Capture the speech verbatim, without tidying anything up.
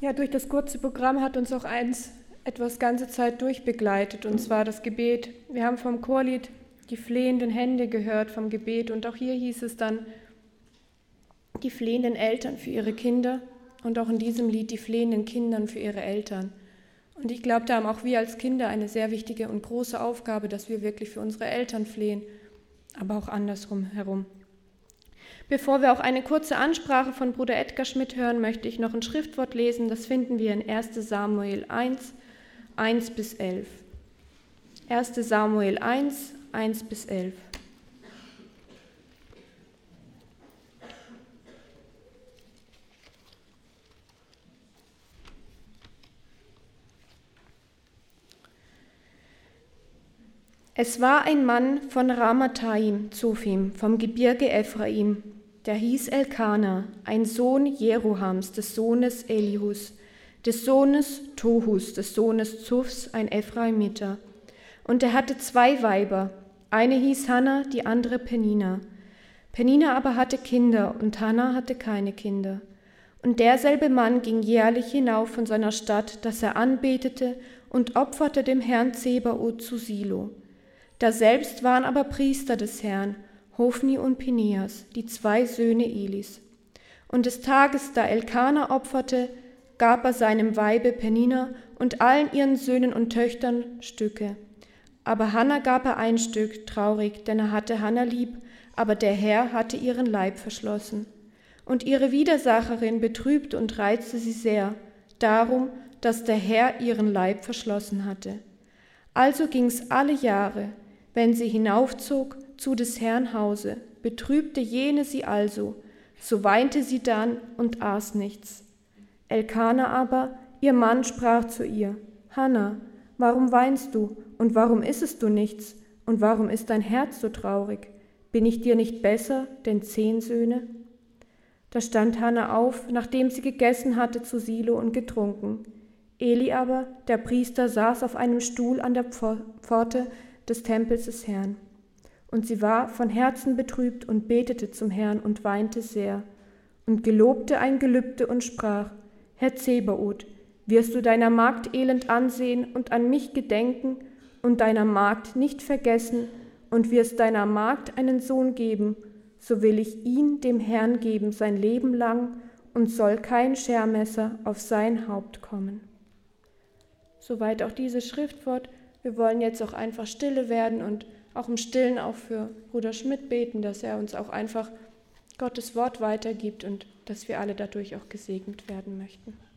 Ja, durch das kurze Programm hat uns auch eins etwas ganze Zeit durchbegleitet, und zwar das Gebet. Wir haben vom Chorlied die flehenden Hände gehört vom Gebet, und auch hier hieß es dann die flehenden Eltern für ihre Kinder und auch in diesem Lied die flehenden Kindern für ihre Eltern. Und ich glaube, da haben auch wir als Kinder eine sehr wichtige und große Aufgabe, dass wir wirklich für unsere Eltern flehen, aber auch andersrum herum. Bevor wir auch eine kurze Ansprache von Bruder Edgar Schmidt hören, möchte ich noch ein Schriftwort lesen. Das finden wir in erster Samuel eins, eins bis elf. erster Samuel eins, eins bis elf. Es war ein Mann von Ramathaim, Zophim, vom Gebirge Ephraim, der hieß Elkana, ein Sohn Jerohams, des Sohnes Elihus, des Sohnes Tohus, des Sohnes Zuphs, ein Ephraimiter. Und er hatte zwei Weiber, eine hieß Hanna, die andere Penina. Penina aber hatte Kinder, und Hanna hatte keine Kinder. Und derselbe Mann ging jährlich hinauf von seiner Stadt, dass er anbetete und opferte dem Herrn Zebaoth zu Silo. Daselbst waren aber Priester des Herrn, Hofni und Pineas, die zwei Söhne Elis. Und des Tages, da Elkana opferte, gab er seinem Weibe Penina und allen ihren Söhnen und Töchtern Stücke. Aber Hanna gab er ein Stück, traurig, denn er hatte Hanna lieb, aber der Herr hatte ihren Leib verschlossen. Und ihre Widersacherin betrübte und reizte sie sehr, darum, dass der Herr ihren Leib verschlossen hatte. Also ging's alle Jahre, wenn sie hinaufzog zu des Herrn Hause, betrübte jene sie also, so weinte sie dann und aß nichts. Elkana aber, ihr Mann, sprach zu ihr: Hanna, warum weinst du und warum issest du nichts und warum ist dein Herz so traurig? Bin ich dir nicht besser, denn zehn Söhne? Da stand Hanna auf, nachdem sie gegessen hatte zu Silo und getrunken. Eli aber, der Priester, saß auf einem Stuhl an der Pforte des Tempels des Herrn. Und sie war von Herzen betrübt und betete zum Herrn und weinte sehr und gelobte ein Gelübde und sprach: Herr Zebaoth, wirst du deiner Magd elend ansehen und an mich gedenken und deiner Magd nicht vergessen und wirst deiner Magd einen Sohn geben, so will ich ihn dem Herrn geben sein Leben lang und soll kein Schermesser auf sein Haupt kommen. Soweit auch dieses Schriftwort. Wir wollen jetzt auch einfach stille werden und auch im Stillen auch für Bruder Schmidt beten, dass er uns auch einfach Gottes Wort weitergibt und dass wir alle dadurch auch gesegnet werden möchten.